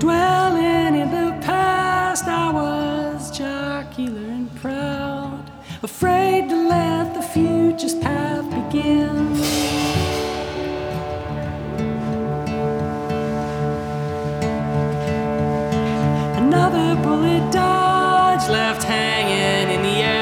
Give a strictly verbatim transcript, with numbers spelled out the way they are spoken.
Dwelling in the past, I was jocular and proud, afraid to let the future's path begin. Another bullet dodged, left hanging in the air.